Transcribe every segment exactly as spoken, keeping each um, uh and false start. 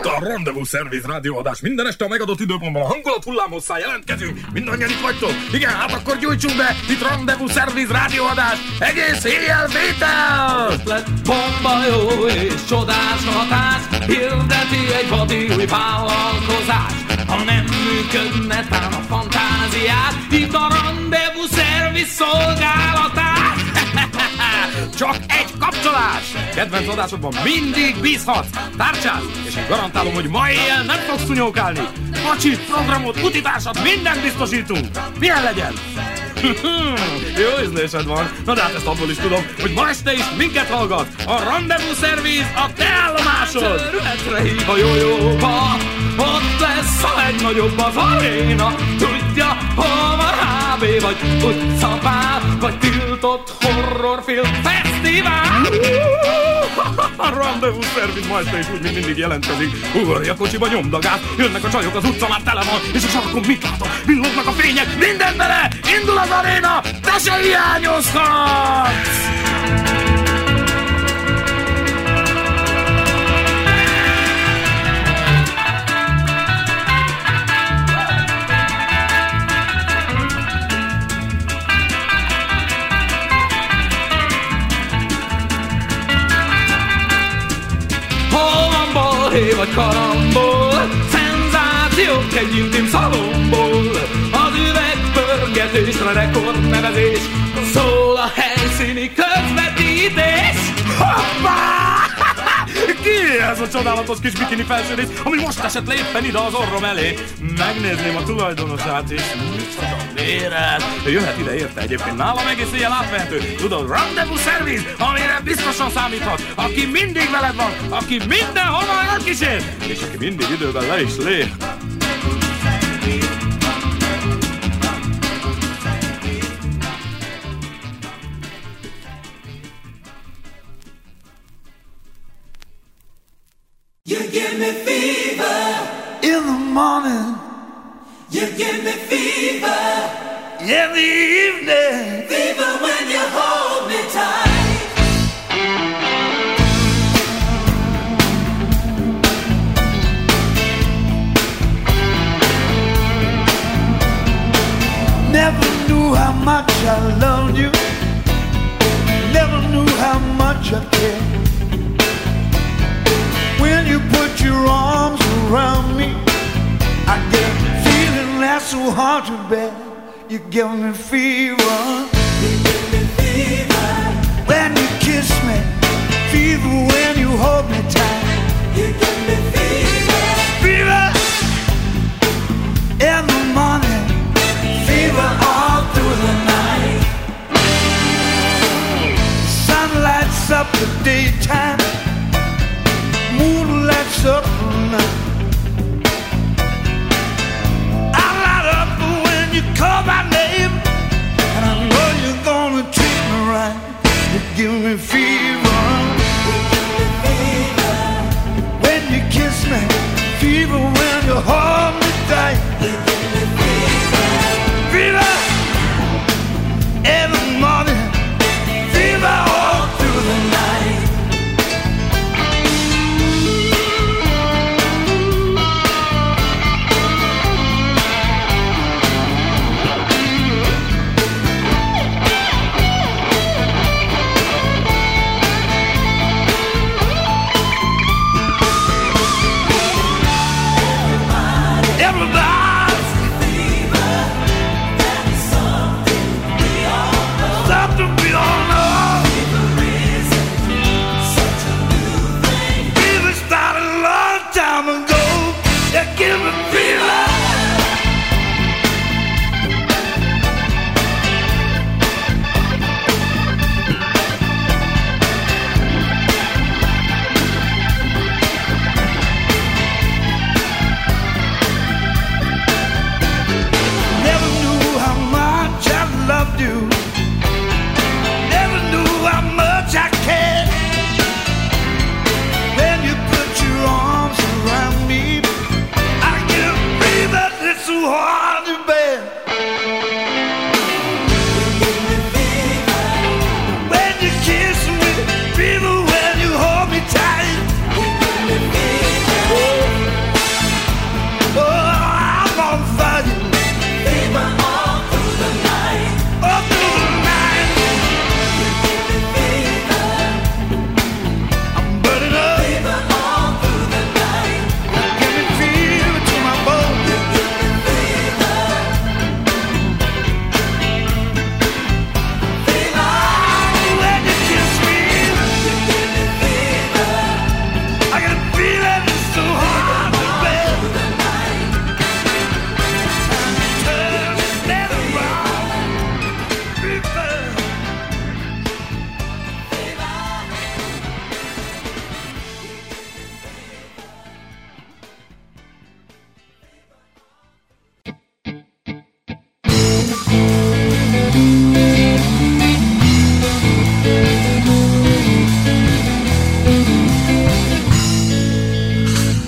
Itt a Rendezvous Service rádióadás. Minden este a megadott időpontban a hangulat hullámosszá jelentkezünk. Mindannyian itt vagytok? Igen, hát akkor gyújtsunk be. Itt Rendezvous Service rádióadás. Egész éjjel vétel! Ötlet, bomba jó és csodás hatás. Hirdeti egy vadi új vállalkozás. Ha nem működne tán a fantáziát, itt a Rendezvous Service szolgálatát. Csak egy kapcsolás! Kedvenc adásodban mindig bízhatsz! Tárcsáz! És én garantálom, hogy ma éjjel nem fogsz szúnyókálni! Pacsit, programot, utitársat, mindent biztosítunk! Milyen legyen? Jó ízlésed van! Na de hát ezt abból is tudom, hogy ma este is minket hallgat! A Rendezvous Service a te állomásod! Területre hív a jójóba, ott lesz a legnagyobb az aréna. Tudja, hol van há bé, vagy utcapár, vagy tiltott horrorfilm fesztivál. A Rendezvous Service ma este is úgy, mint mindig jelentkezik. Ugorj a kocsiba, nyomd a gáz, jönnek a csajok, az utca már tele van, és a sarkon mit látok? Villognak a fények, minden bele! Indul az aréna, te se hiányozhatsz! Hé vagy karambol, szenzációk egy intim szalomból. Az üvegpörgetésre rekordnevezés, szól a helyszíni közvetítés. Hoppá! Ki ez a csodálatos kis bikini felsőrész, ami most esett le éppen ide az orrom elé? Megnézném a tulajdonosát is. Micsoda méret! Jöhet ide érte egyébként, nálam egész éjjel átvehető. Tudod, Rendezvous Service, amire biztosan számíthat. Aki mindig veled van, aki mindenhova elkísér, és aki mindig időben le is lép. You give me fever in the morning. You give me fever In the evening. Fever when you hold me tight. Never knew how much I loved you. Never knew how much I cared. When you put your arms around me, I get a feeling that's so hard to bear. You give me fever. You give me fever When you kiss me, fever when you hold me tight. You give me fever Fever in the morning, Fever all through the night. sun lights up the daytime, moon lights up the night. I light up when you call my name, and I know you're gonna treat me right. You give me fever. You give me fever When you kiss me, fever when you hold me tight. You give me fever Fever in the morning, fever all through the night.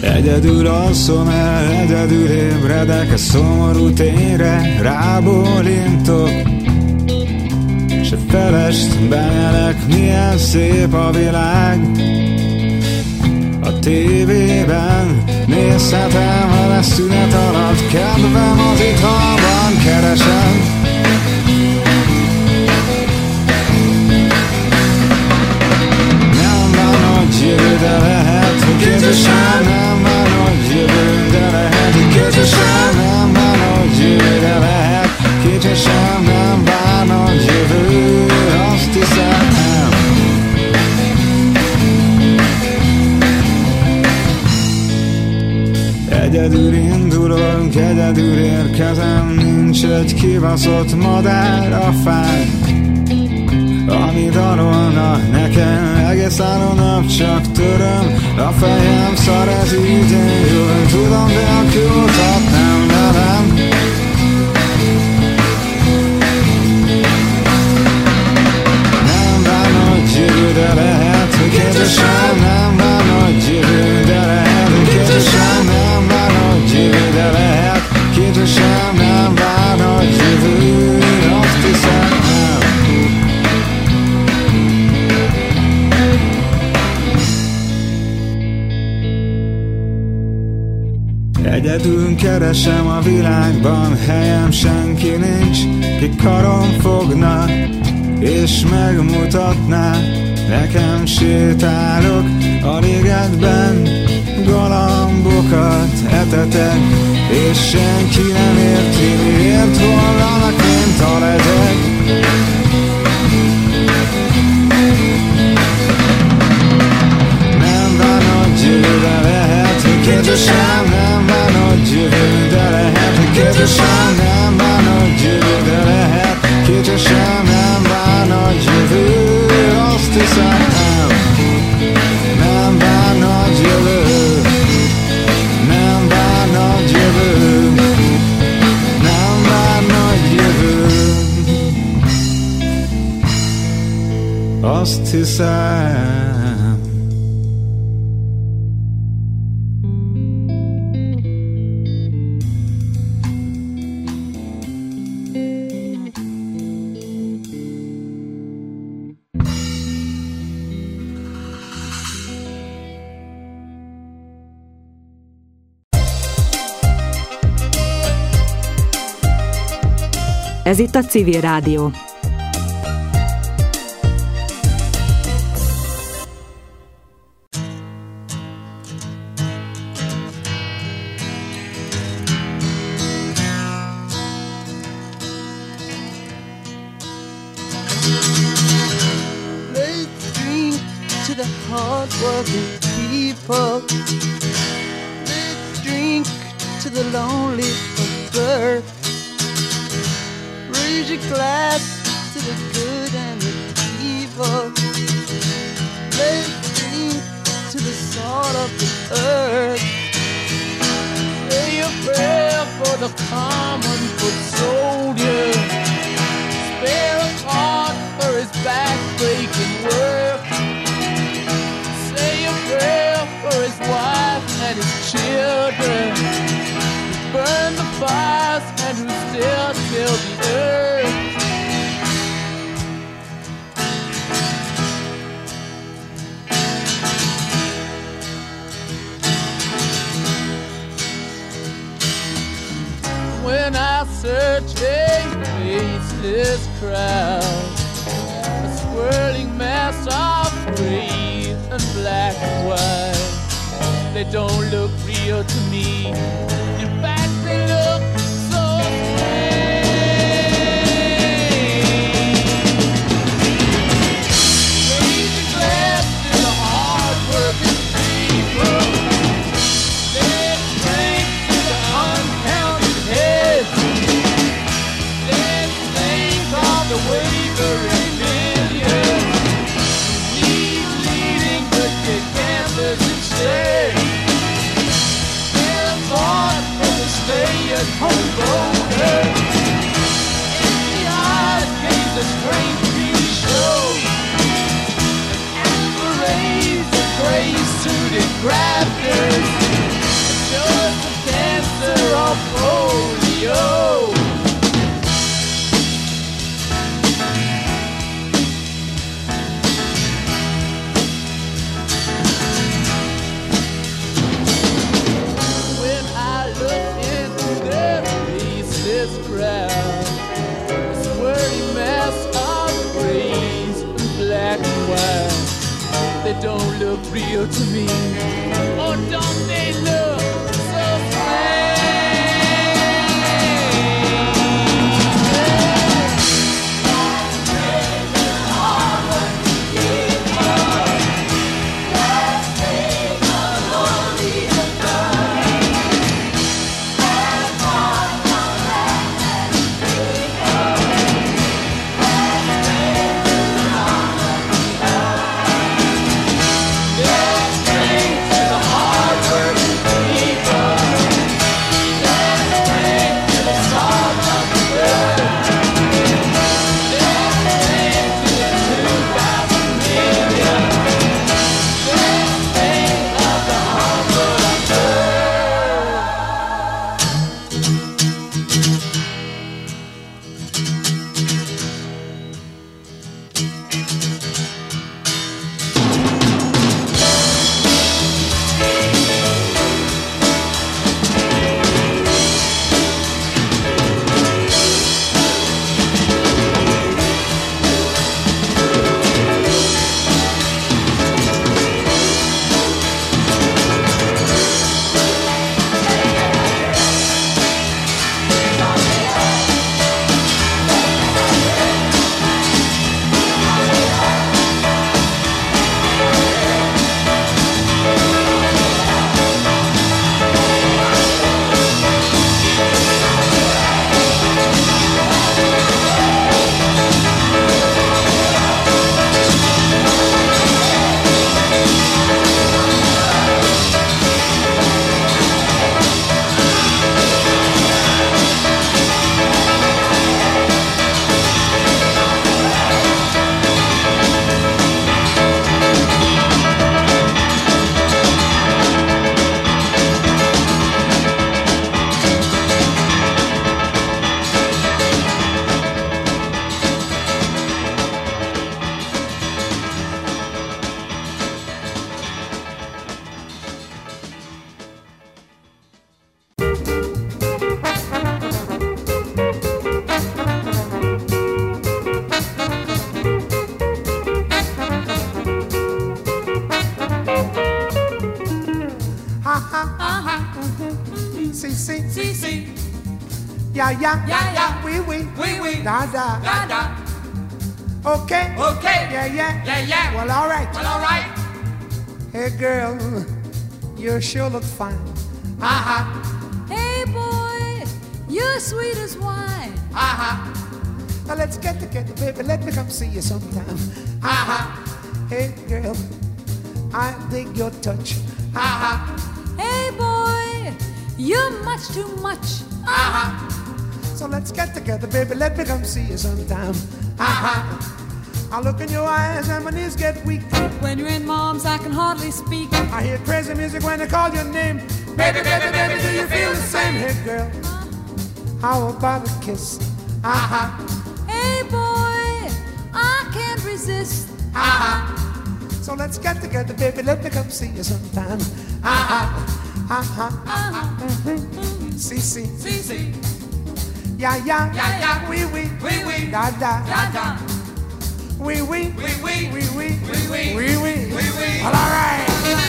Egyedül alszom el, egyedül ébredek a szomorú tényre, rábólintok, se felest benyelek, milyen szép a világ. A tévében nézhetem, ha lesz szünet alatt, kedvem az itthonban keresem. Nem van nagy jövő, de lehet, hogy közösen. Nem van nagy jövő, de lehet, hogy közösen. Nem van nagy jövő, de lehet, kicsit sem. Nem van nagy jövő, azt hiszem. Egyedül indulok, egyedül érkezem, nincs egy kibaszott madár a fán, ami dalolna nekem, egész álló nap csak töröm, a fejem szar, ez így én jövök, tudom, de a kiutat nem velem. Nem vár nagy jövő, de lehet, hogy közösen. Nem vár nagy jövő, de lehet, hogy közösen. Nem vár nagy jövő, de lehet, közösen. Nem vár nagy jövő, azt hiszem. Egyedül keresem a világban, helyem senki nincs, ki karom fogna és megmutatná. Nekem sétálok a ligetben, galambokat etetek, és senki nem érti, miért vallanak, mint a legyek. Nem van nagy jövő, de lehet, hogy közösen. Nem van nagy jövő, de lehet, hogy közösen. Nem van nagy jövő, de lehet, közösen. Nem van nagy jövő, azt hiszem. Nem van nagy jövő, nem van nagy jövő, nem van nagy jövő, azt hiszem. Ez itt a Civil Rádió. Let's drink to the hard-working people. Let's drink to the lonely of birth. Raise your glass to the good and the evil. Let's drink to the salt of the earth. Say a prayer for the common foot soldier. Spare a thought for his back-breaking work. Say a prayer for his wife and his children. Burn the fires and who still till the earth. When I search a faceless crowd, a swirling mass of gray and black and white, they don't look real to me. In fact, they look so strange. Raise a glass to the hard-working people. Let's drink to the uncounted heads. Let's think of the wavering millions. He's leading, but get gamblers instead. Stay-at-home voter. In the eyes gaze a strange T V show. And parades of gray-suited grafters. cures the cancer or polio. When I look into their faceless crowd, a squirty mess of grays and black and white, they don't look real to me. Or don't they look so strange? Yeah, yeah, yeah, yeah, oui, oui, oui, oui, da, da, da, da. Okay, okay, yeah, yeah, yeah, yeah. Well, all right, well, all right. Hey, girl, you sure look fine. Uh-huh. Hey, boy, you're sweet as wine. Uh-huh. Now let's get together, baby. Let me come see you sometime. Uh-huh. Hey, girl, I dig your touch. Uh-huh. Hey, boy, you're much too much. Uh-huh. So let's get together, baby. Let me come see you sometime. Uh-huh. I look in your eyes and my knees get weak. When you're in mom's, I can hardly speak. I hear crazy music when they call your name. Baby, baby, baby, do you feel the same? Hey, girl, how about a kiss? Uh-huh. Hey, boy, I can't resist. Uh-huh. So let's get together, baby. Let me come see you sometime. Uh-huh. Uh-huh. Uh-huh. Mm-hmm. See, see. See, see. Yeah, yeah, yeah, yeah, oui, oui, oui, oui, da, da, da, da, oui, oui, oui, oui, oui, oui, oui, oui, oui, oui, oui, oui. Well, all right.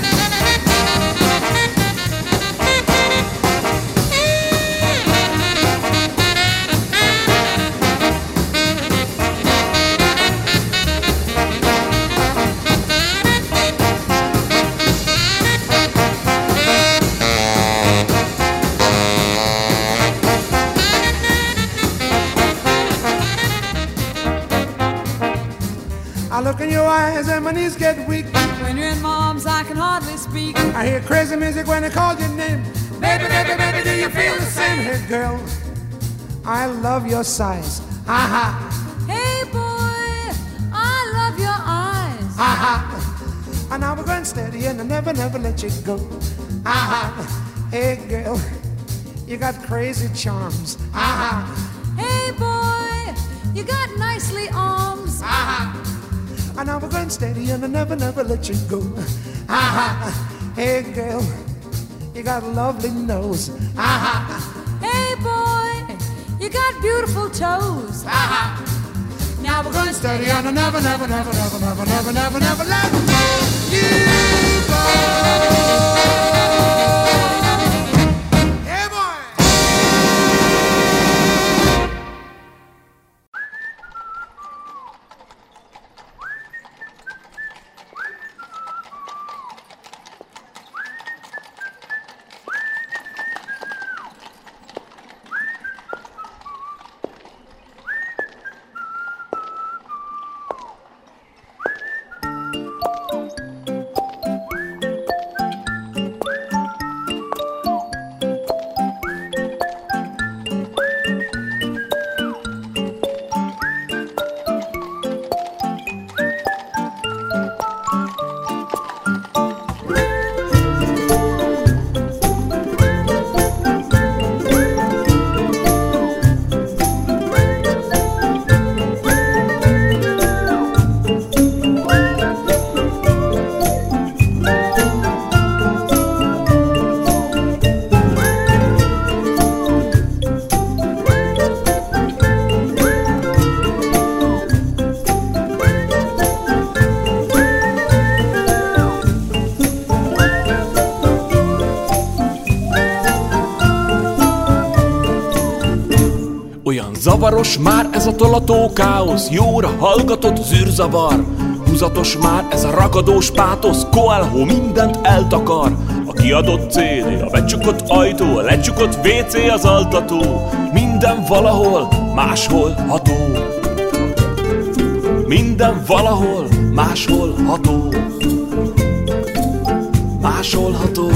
I look in your eyes and my knees get weak. When you're in mom's, I can hardly speak. I hear crazy music when they call your name. Baby, baby, baby, do you feel the same? Hey, girl, I love your size. Uh-huh. Hey, boy, I love your eyes. Uh-huh. And now we're going steady and I never, never let you go. Uh-huh. Hey girl, you got crazy charms. Ah. Hey boy, you got nicely arms. Ah. And now we're going steady and I never, never let you go. Ah. Hey girl, you got a lovely nose. Ah. Hey boy, you got beautiful toes. Ah. Now we're going steady and I never, never, never, never, never, never, never, never let you go. Zavaros már ez a tolató káosz, jóra hallgatott az űrzavar. Húzatos már ez a ragadós pátosz, Coelho mindent eltakar. A kiadott cé dé, a becsukott ajtó, a lecsukott vé cé, az altató. Minden valahol, máshol ható. Minden valahol, máshol ható. Máshol ható.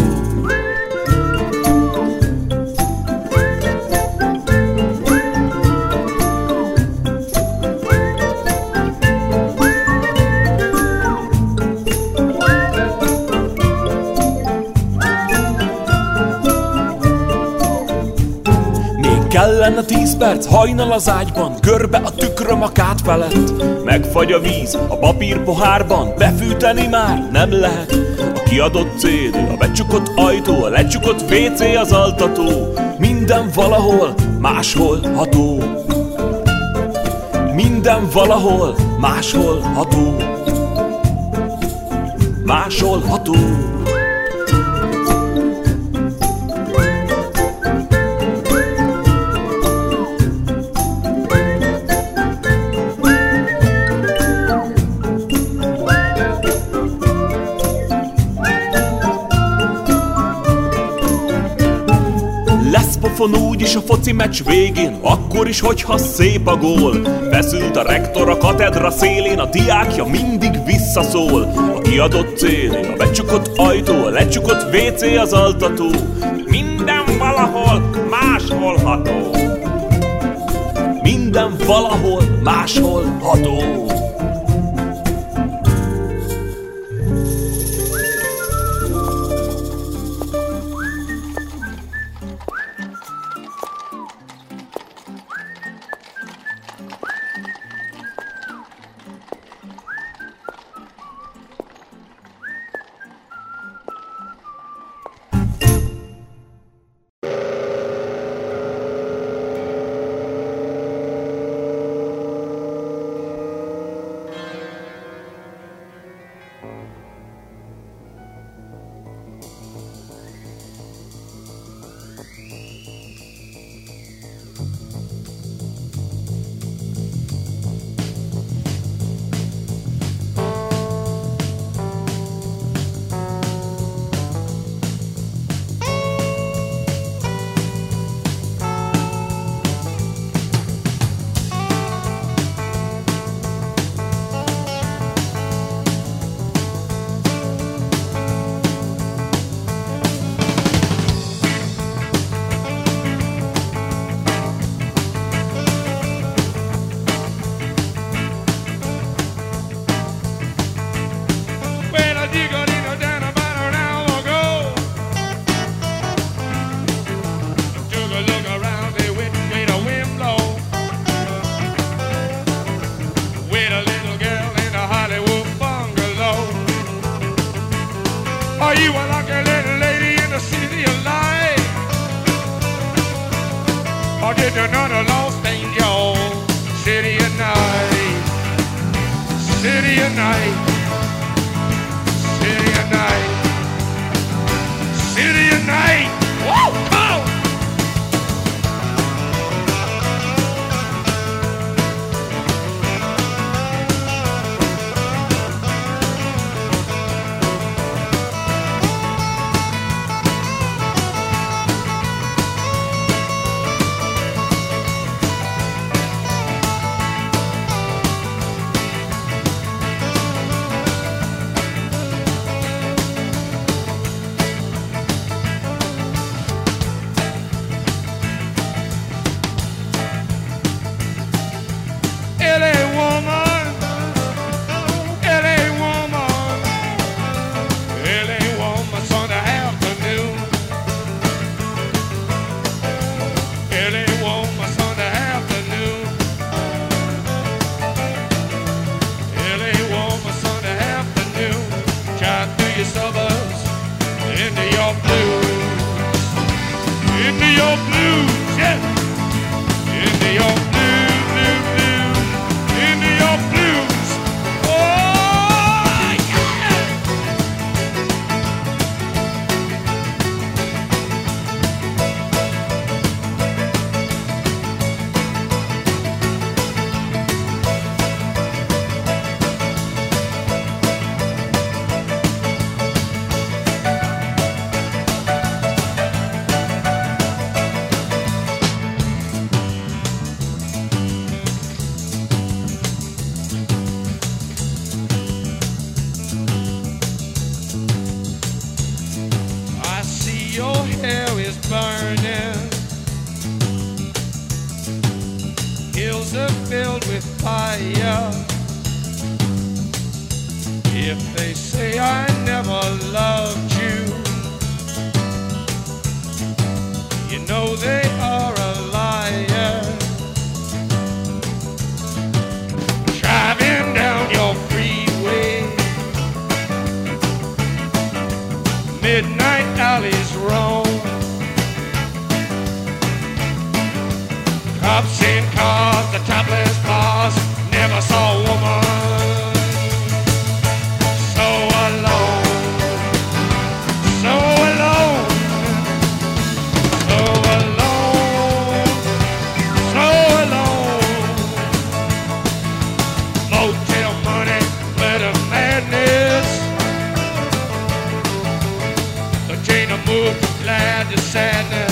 Kellene tíz perc, hajnal az ágyban, görbe a tükröm a kád felett. Megfagy a víz a papír pohárban, befűteni már nem lehet. A kiadott cé dé, a becsukott ajtó, a lecsukott vé cé, az altató. Minden valahol, máshol ható. Minden valahol, máshol ható. Máshol ható. Úgyis a foci meccs végén, akkor is, hogyha szép a gól. Feszült a rektor a katedra szélén, a diákja mindig visszaszól. A kiadott cé dé, a becsukott ajtó, a lecsukott vé cé, az altató. Minden valahol, máshol ható. Minden valahol, máshol ható. York blues, yeah. In New York blues, blues, blues. In New York blues. Oh, yeah. I see your hair is burning. Hills are filled with fire. If they say I never loved you, you know they are a liar. Driving down your freeway, midnight alleys roam. Cops in cars, the topless bars, never saw a woman so alone, so alone, so alone, so alone. Motel money, glitter madness. The chain of move from glad to sadness.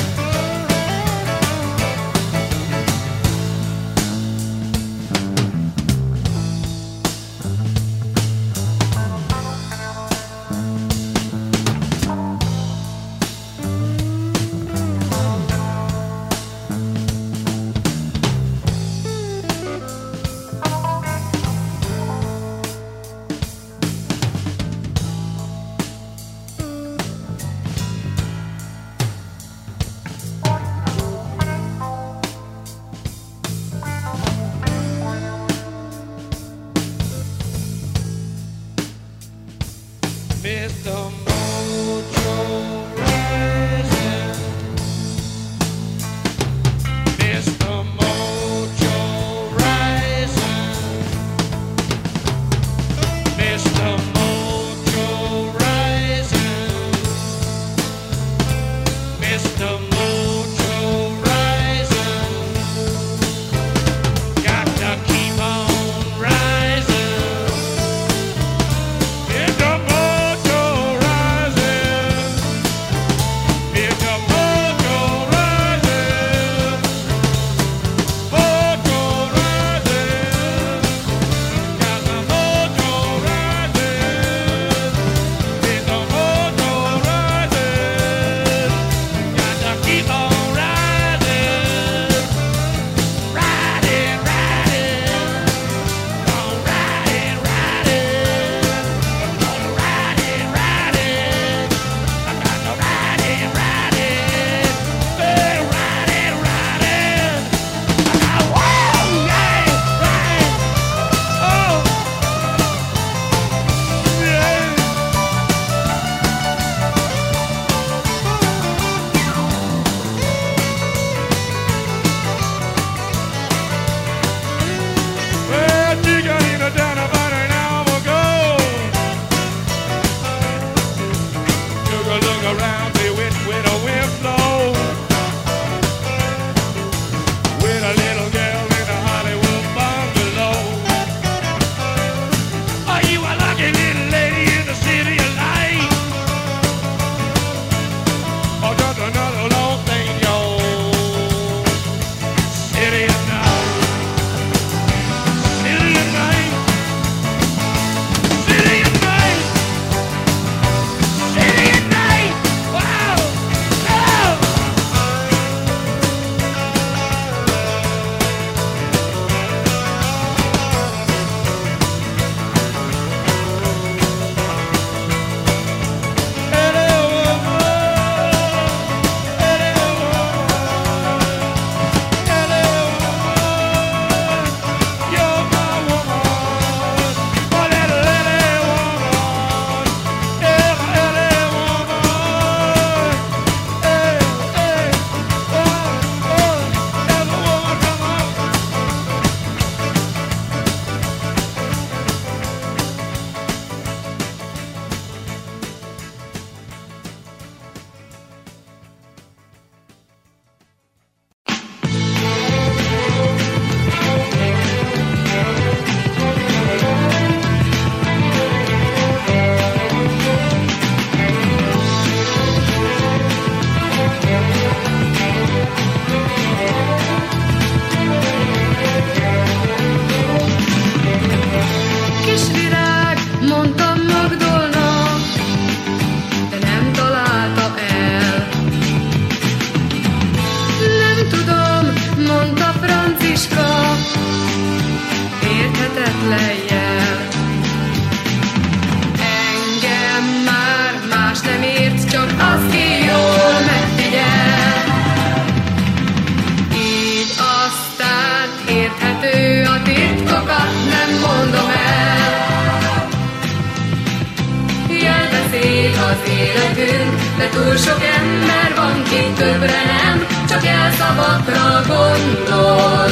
az életünk, de túl sok ember van, ki többre nem, csak jelszavakra gondol.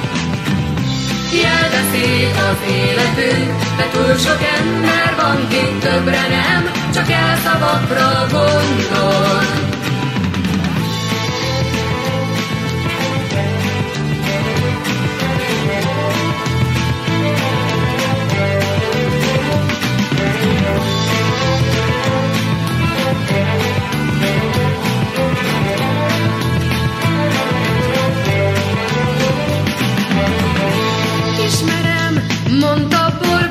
Jel, de szép az életünk, de túl sok ember van, ki többre nem, csak jelszavakra gondol. Ismerem, mondta Borbály,